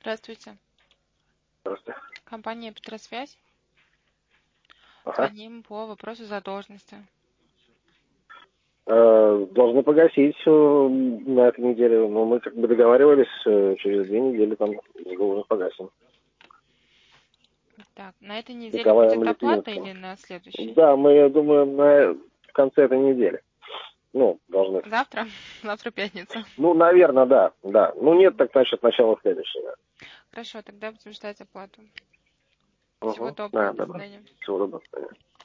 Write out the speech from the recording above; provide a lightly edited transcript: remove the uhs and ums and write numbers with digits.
Здравствуйте. Здравствуйте. Компания «Петросвязь». Ага. Звоним по вопросу задолженности. Должны погасить на этой неделе. Но мы как бы договаривались, через 2 недели там должны погасим. Так, на этой неделе Николаем будет оплата Литвинским. или на следующей? Да, мы думаем в конце этой недели. Ну, должны. Завтра? Завтра пятница. Ну, наверное, да. Ну, нет, так значит начало следующего. Хорошо, тогда будем ждать оплату. Всего Угу. доброго, Да, до да. свидания. Всего доброго.